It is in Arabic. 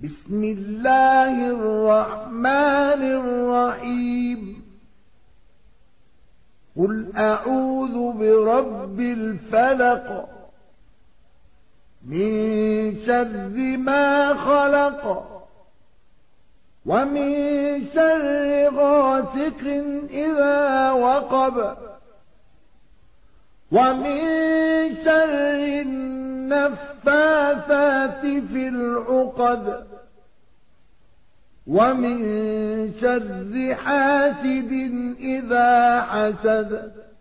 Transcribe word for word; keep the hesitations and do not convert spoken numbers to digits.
بسم الله الرحمن الرحيم قل أعوذ برب الفلق من شر ما خلق ومن شر غاسق إذا وقب ومن شر النفاثات في العقد ومن شر حاسد إذا حسد